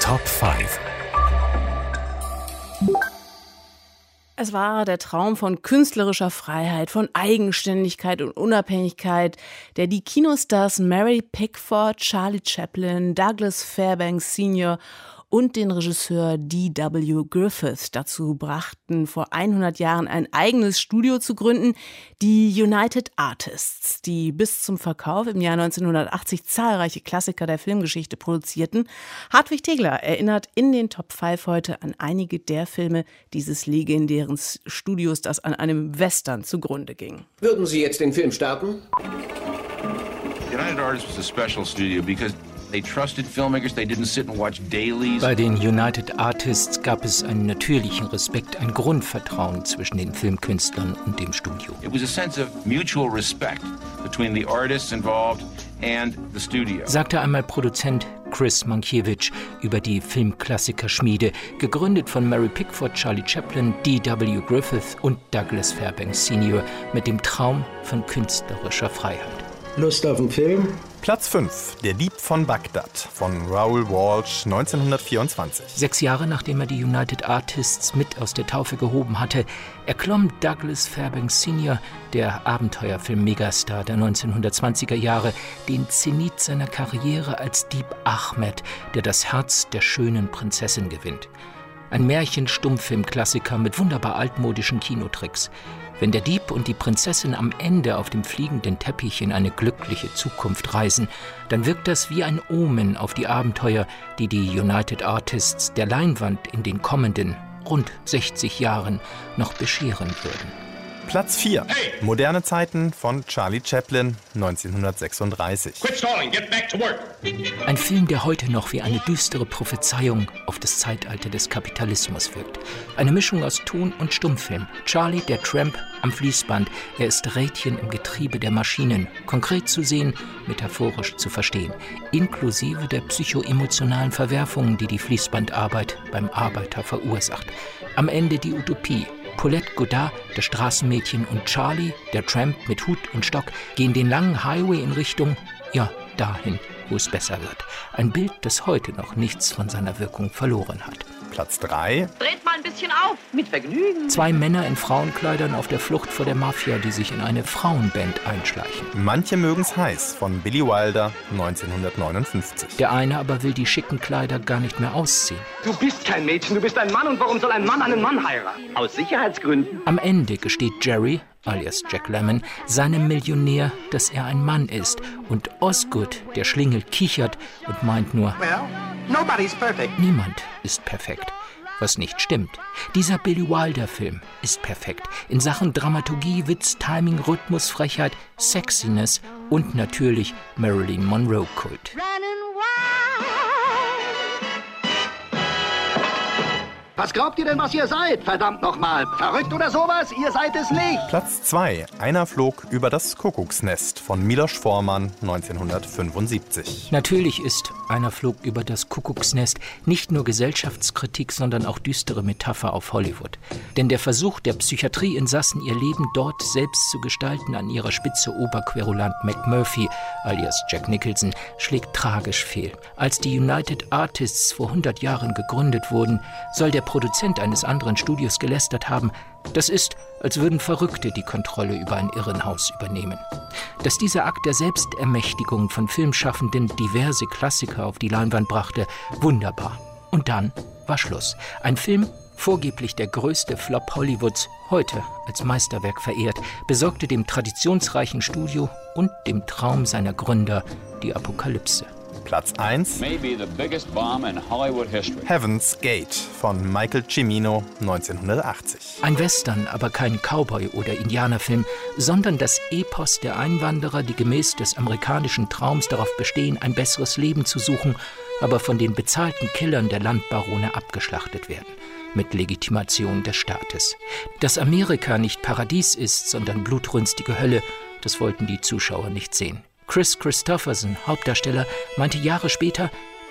Top 5. Es war der Traum von künstlerischer Freiheit, von Eigenständigkeit und Unabhängigkeit, der die Kinostars Mary Pickford, Charlie Chaplin, Douglas Fairbanks Sr. und den Regisseur D.W. Griffith dazu brachten, vor 100 Jahren ein eigenes Studio zu gründen, die United Artists, die bis zum Verkauf im Jahr 1980 zahlreiche Klassiker der Filmgeschichte produzierten. Hartwig Tegler erinnert in den Top 5 heute an einige der Filme dieses legendären Studios, das an einem Western zugrunde ging. Würden Sie jetzt den Film starten? United Artists was a special studio because they trusted filmmakers. They didn't sit and watch dailies. Bei den United Artists gab es einen natürlichen Respekt, ein Grundvertrauen zwischen den Filmkünstlern und dem Studio. It was a sense of mutual respect between the artists involved and the studio. Sagte einmal Produzent Chris Mankiewicz über die Filmklassikerschmiede, gegründet von Mary Pickford, Charlie Chaplin, D.W. Griffith und Douglas Fairbanks Sr. mit dem Traum von künstlerischer Freiheit. Lust auf einen Film? Platz 5, Der Dieb von Bagdad von Raoul Walsh, 1924. 6 Jahre nachdem er die United Artists mit aus der Taufe gehoben hatte, erklomm Douglas Fairbanks Sr., der Abenteuerfilm-Megastar der 1920er Jahre, den Zenit seiner Karriere als Dieb Ahmed, der das Herz der schönen Prinzessin gewinnt. Ein Märchen-Stummfilm-Klassiker mit wunderbar altmodischen Kinotricks. Wenn der Dieb und die Prinzessin am Ende auf dem fliegenden Teppich in eine glückliche Zukunft reisen, dann wirkt das wie ein Omen auf die Abenteuer, die die United Artists der Leinwand in den kommenden, rund 60 Jahren noch bescheren würden. Platz 4, Moderne Zeiten von Charlie Chaplin, 1936. Quit stalling, get back to work. Ein Film, der heute noch wie eine düstere Prophezeiung auf das Zeitalter des Kapitalismus wirkt. Eine Mischung aus Ton- und Stummfilm. Charlie, der Tramp am Fließband. Er ist Rädchen im Getriebe der Maschinen. Konkret zu sehen, metaphorisch zu verstehen. Inklusive der psychoemotionalen Verwerfungen, die die Fließbandarbeit beim Arbeiter verursacht. Am Ende die Utopie. Paulette Goddard, das Straßenmädchen, und Charlie, der Tramp mit Hut und Stock, gehen den langen Highway in Richtung, dahin, wo es besser wird. Ein Bild, das heute noch nichts von seiner Wirkung verloren hat. Platz 3. Dreht mal ein bisschen auf, mit Vergnügen. 2 Männer in Frauenkleidern auf der Flucht vor der Mafia, die sich in eine Frauenband einschleichen. Manche mögen's heiß von Billy Wilder, 1959. Der eine aber will die schicken Kleider gar nicht mehr ausziehen. Du bist kein Mädchen, du bist ein Mann. Und warum soll ein Mann einen Mann heiraten? Aus Sicherheitsgründen. Am Ende gesteht Jerry, alias Jack Lemmon, seinem Millionär, dass er ein Mann ist. Und Osgood, der Schlingel, kichert und meint nur, Well, nobody's perfect. niemand ist perfekt. Was nicht stimmt. Dieser Billy Wilder-Film ist perfekt. In Sachen Dramaturgie, Witz, Timing, Rhythmus, Frechheit, Sexiness und natürlich Marilyn Monroe-Kult. Was glaubt ihr denn, was ihr seid? Verdammt nochmal. Verrückt oder sowas? Ihr seid es nicht. Platz 2, Einer flog über das Kuckucksnest von Milos Forman, 1975. Natürlich ist Einer flog über das Kuckucksnest nicht nur Gesellschaftskritik, sondern auch düstere Metapher auf Hollywood. Denn der Versuch der Psychiatrieinsassen, ihr Leben dort selbst zu gestalten, an ihrer Spitze Oberquerulant McMurphy, alias Jack Nicholson, schlägt tragisch fehl. Als die United Artists vor 100 Jahren gegründet wurden, soll der Produzent eines anderen Studios gelästert haben, das ist, als würden Verrückte die Kontrolle über ein Irrenhaus übernehmen. Dass dieser Akt der Selbstermächtigung von Filmschaffenden diverse Klassiker auf die Leinwand brachte, wunderbar. Und dann war Schluss. Ein Film, vorgeblich der größte Flop Hollywoods, heute als Meisterwerk verehrt, besorgte dem traditionsreichen Studio und dem Traum seiner Gründer die Apokalypse. Platz 1, Maybe the biggest bomb in Hollywood history. Heaven's Gate von Michael Cimino, 1980. Ein Western, aber kein Cowboy- oder Indianerfilm, sondern das Epos der Einwanderer, die gemäß des amerikanischen Traums darauf bestehen, ein besseres Leben zu suchen, aber von den bezahlten Killern der Landbarone abgeschlachtet werden. Mit Legitimation des Staates. Dass Amerika nicht Paradies ist, sondern blutrünstige Hölle, das wollten die Zuschauer nicht sehen. Chris Christopherson, Hauptdarsteller, meinte Jahre später,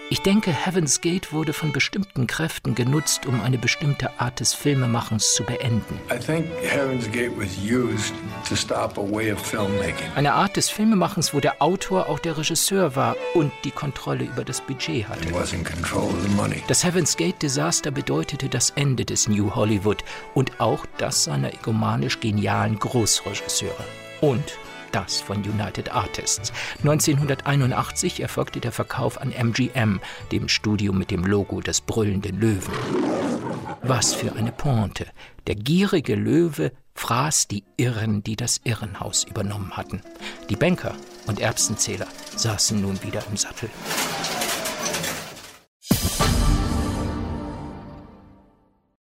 Ich denke, Heaven's Gate wurde von bestimmten Kräften genutzt, um eine bestimmte Art des Filmemachens zu beenden. I think Heaven's Gate was used to stop a way of filmmaking. Eine Art des Filmemachens, wo der Autor auch der Regisseur war und die Kontrolle über das Budget hatte. He was in control of the money. Das Heaven's Gate-Desaster bedeutete das Ende des New Hollywood und auch das seiner egomanisch genialen Großregisseure. Und das von United Artists. 1981 erfolgte der Verkauf an MGM, dem Studio mit dem Logo des brüllenden Löwen. Was für eine Pointe. Der gierige Löwe fraß die Irren, die das Irrenhaus übernommen hatten. Die Banker und Erbsenzähler saßen nun wieder im Sattel.